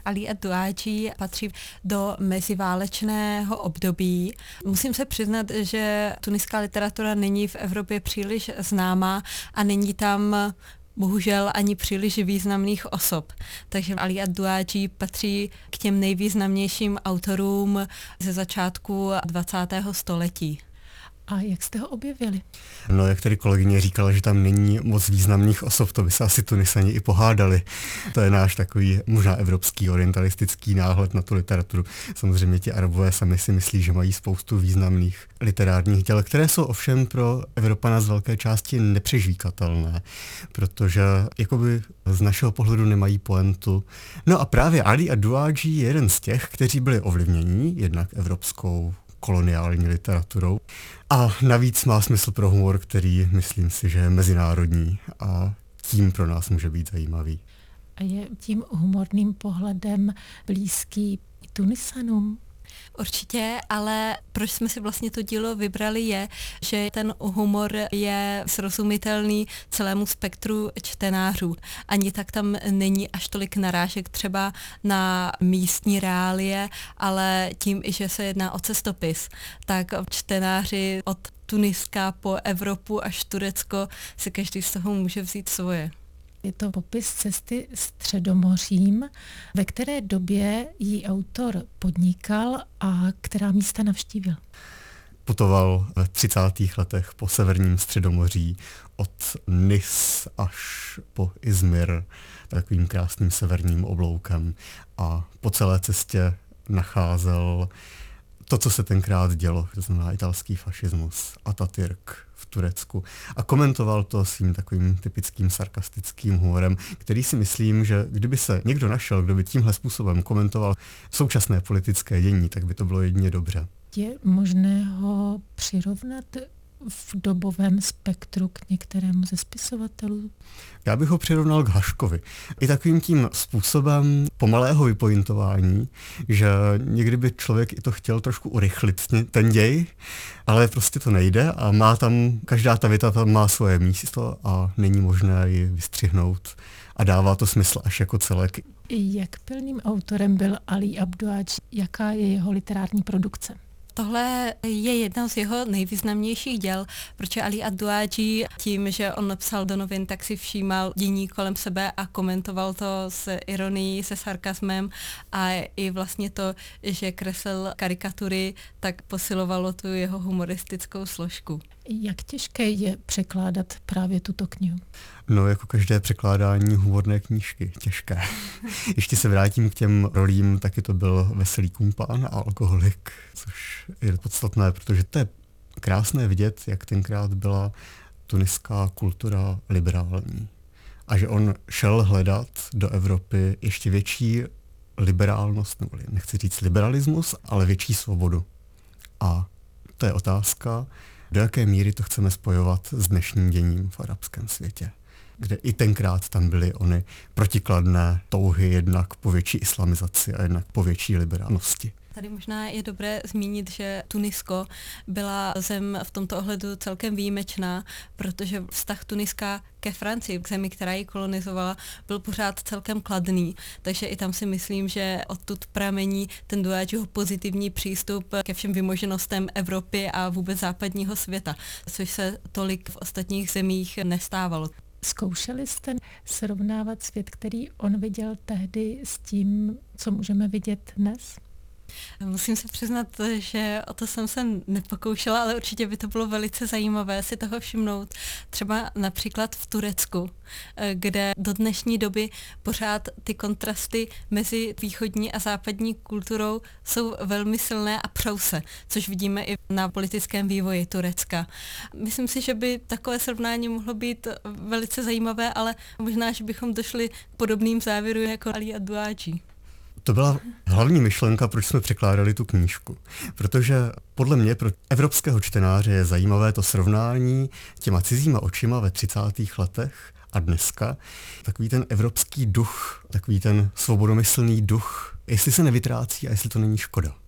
Ali Adouadži patří do meziválečného období. Musím se přiznat, že tuniská literatura není v Evropě příliš známá a není tam bohužel ani příliš významných osob. Takže Ali Adouadži patří k těm nejvýznamnějším autorům ze začátku 20. století. A jak jste ho objevili? No, jak tady kolegyně říkala, že tam není moc významných osob, to by se asi Tunisani i pohádali. To je náš takový možná evropský orientalistický náhled na tu literaturu. Samozřejmě ti Arabové sami si myslí, že mají spoustu významných literárních děl, které jsou ovšem pro Evropana z velké části nepřežvíkatelné, protože jakoby z našeho pohledu nemají pointu. No a právě Ali Adouadži je jeden z těch, kteří byli ovlivnění jednak evropskou koloniální literaturou. A navíc má smysl pro humor, který myslím si, že je mezinárodní a tím pro nás může být zajímavý. A je tím humorným pohledem blízký i Tunisanům? Určitě, ale proč jsme si vlastně to dílo vybrali je, že ten humor je srozumitelný celému spektru čtenářů. Ani tak tam není až tolik narážek třeba na místní reálie, ale tím, i že se jedná o cestopis, tak čtenáři od Tuniska po Evropu až Turecko si každý z toho může vzít svoje. Je to popis cesty Středomořím, ve které době ji autor podnikal a která místa navštívil. Putoval ve 30. letech po severním Středomoří od Nis až po Izmir takovým krásným severním obloukem a po celé cestě nacházel to, co se tenkrát dělo, to znamená italský fašismus, Atatürk v Turecku. A komentoval to svým takovým typickým sarkastickým humorem, který si myslím, že kdyby se někdo našel, kdo by tímhle způsobem komentoval současné politické dění, tak by to bylo jedině dobře. Je možné ho přirovnat v dobovém spektru k některému ze spisovatelů? Já bych ho přirovnal k Haškovi. I takovým tím způsobem pomalého vypointování, že někdy by člověk i to chtěl trošku urychlit ten děj, ale prostě to nejde a má tam, každá ta věta tam má svoje místo a není možné ji vystřihnout a dává to smysl až jako celek. Jak pilným autorem byl Ali Adouadži? Jaká je jeho literární produkce? Tohle je jedno z jeho nejvýznamnějších děl, protože Ali Adouadži tím, že on psal do novin, tak si všímal dění kolem sebe a komentoval to s ironií, se sarkasmem a i vlastně to, že kreslil karikatury, tak posilovalo tu jeho humoristickou složku. Jak těžké je překládat právě tuto knihu? No, jako každé překládání humorné knížky, těžké. Ještě se vrátím k těm rolím, taky to byl veselý kumpán a alkoholik, což je podstatné, protože to je krásné vidět, jak tenkrát byla tuniská kultura liberální. A že on šel hledat do Evropy ještě větší liberálnost, nebo nechci říct liberalismus, ale větší svobodu. A to je otázka, do jaké míry to chceme spojovat s dnešním děním v arabském světě, kde i tenkrát tam byly ony protikladné touhy jednak po větší islamizaci a jednak po větší liberálnosti. Tady možná je dobré zmínit, že Tunisko byla zem v tomto ohledu celkem výjimečná, protože vztah Tuniska ke Francii, k zemi, která ji kolonizovala, byl pořád celkem kladný. Takže i tam si myslím, že odtud pramení ten Adouadžiho pozitivní přístup ke všem vymoženostem Evropy a vůbec západního světa, což se tolik v ostatních zemích nestávalo. Zkoušeli jste srovnávat svět, který on viděl tehdy, s tím, co můžeme vidět dnes? Musím se přiznat, že o to jsem se nepokoušela, ale určitě by to bylo velice zajímavé si toho všimnout. Třeba například v Turecku, kde do dnešní doby pořád ty kontrasty mezi východní a západní kulturou jsou velmi silné a přou se, což vidíme i na politickém vývoji Turecka. Myslím si, že by takové srovnání mohlo být velice zajímavé, ale možná, že bychom došli k podobným závěrům jako Ali Adouadži. To byla hlavní myšlenka, proč jsme překládali tu knížku. Protože podle mě pro evropského čtenáře je zajímavé to srovnání těma cizíma očima ve 30. letech a dneska. Takový ten evropský duch, takový ten svobodomyslný duch, jestli se nevytrácí a jestli to není škoda.